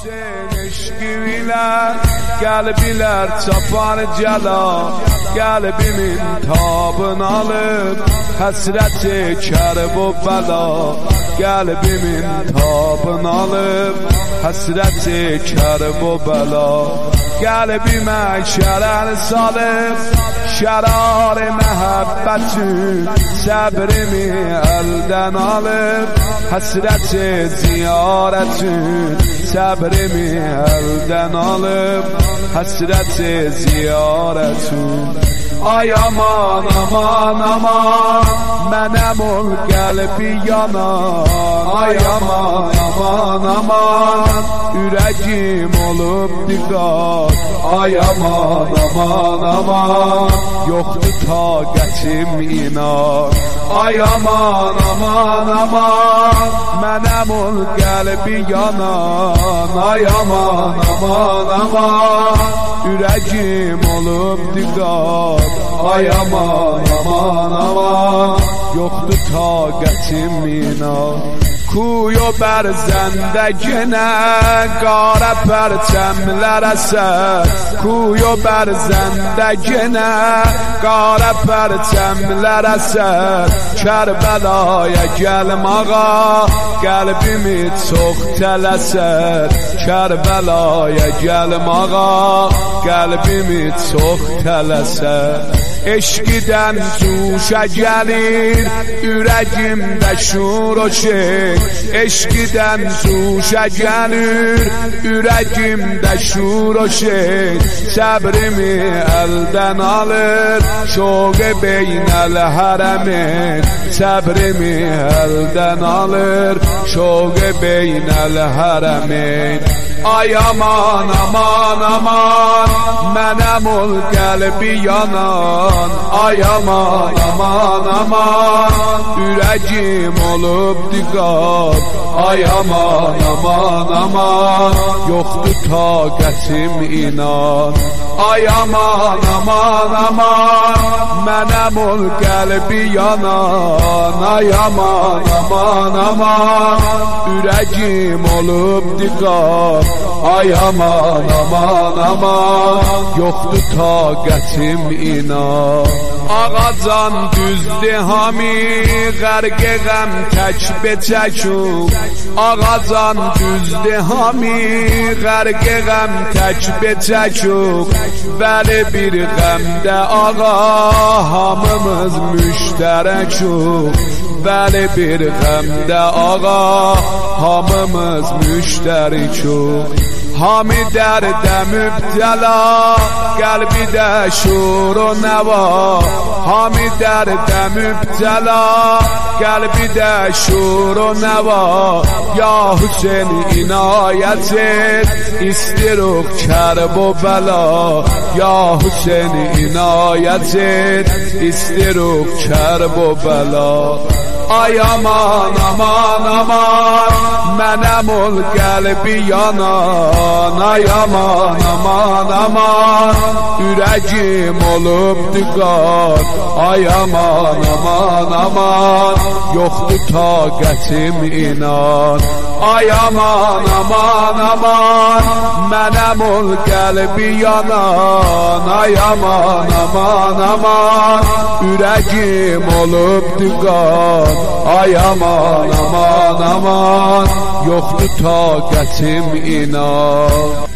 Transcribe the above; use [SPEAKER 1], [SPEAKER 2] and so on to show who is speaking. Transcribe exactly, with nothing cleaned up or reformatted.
[SPEAKER 1] Hüseyin eşkiyle kalbiler çapar cela, kalbimin tabını alıp hasret çeker bu bela, kalbimin tabını alıp hasret çeker bu bela. Kalbime şerer salıp şerar mehabbetin, sabrimi elden alıp hasret ziyaretin, sabrimi elden alıp hasret ziyaretin. Ay aman aman aman mənim ol kalbi yanan, ay aman aman aman ürəyim olub diqqat, ay aman aman aman yoxdur taqətim inan. Ay aman aman aman mənim ol kalbi yanan, ay aman aman aman ürəyim olub diqqat, ay aman aman aman yoxdur taqətim inan. Kuyo bərzəndəginə qara pərçəmlər əsər, kuyo bərzəndəginə qara pərçəmlər əsər. Kərbəlaya gəlm ağa, qəlbimi çox tələsər. Kərbəlaya gəlm ağa, qəlbimi çox tələsər. Eşqidən cuşa gəlir ürəyimdə şur o şey, eşqidən cuşa gəlir ürəyimdə şur o şey. Səbrimi əldən alır şoq beynəl hərəmin, səbrimi əldən alır şoq beynəl hərəmin. Ay aman aman aman mənim ol qəlbi yanan, ay aman aman aman ürəyim olub diqqat, ay aman aman aman yoxdur taqətim inan. Ay aman aman aman mənim ol qəlbi yanan, ay aman aman aman ürəyim olub diqqat, ay aman aman aman yoxdur taqətim inan. Ağacan düzdü hami qərqə qəm tək beçəkub, ağacan düzdü hami qərqə qəm tək beçəkub. Bəli bir qəmdə ağa hamımız müştərəkub, bəli bir qəmdə ağa hamımız müştərikub. Hami dərdə mübtəla, qəlbidə şur o nəva, hami dərdə mübtəla, qəlbidə şur o nəva. Ya Hüseyin inayət et, istiruq kərb o bəla, ya Hüseyin inayət et, istiruq kərb o bəla. Ay aman aman aman mənim ol qəlbi yanan, ay aman aman aman ürəyim olub diqqat, ay aman aman aman yoxdur taqətim inan. Ay aman aman aman mənim ol qəlbi yanan, ay aman aman aman ürəyim olub diqqat, ay aman aman aman yoxdur taqətim inan.